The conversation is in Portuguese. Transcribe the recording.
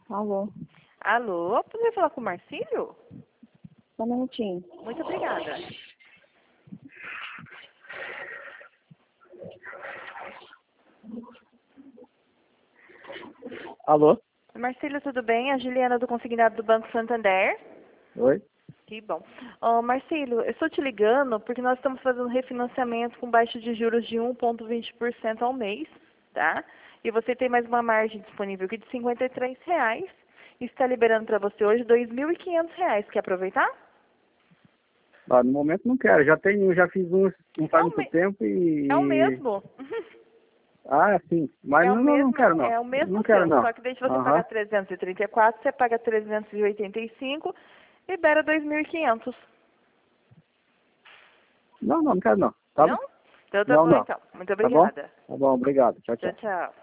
Alô, Alô, poderia falar com o Marcílio? só um minutinho. Muito obrigada. Alô? Marcílio, tudo bem? A Juliana do Consignado do Banco Santander. Oi? Que bom. Marcílio, eu estou te ligando porque nós estamos fazendo refinanciamento com baixa de juros de 1,20% ao mês, tá? E você tem mais uma margem disponível aqui de R$ 53. E está liberando para você hoje R$ 2.500. Quer aproveitar? Ah, no momento não quero. Já fiz um não faz muito tempo e... É o mesmo. Ah, sim. Mas É o mesmo, não quero não. é o mesmo Não quero seu, não. só que deixa você pagar 334, você paga 385, libera 2.500. Não quero não. Tá bom? Não? Então tá Não, bom não. então. Muito Tá bom? obrigada. Tá bom, obrigado. Tchau, tchau. Tchau, tchau.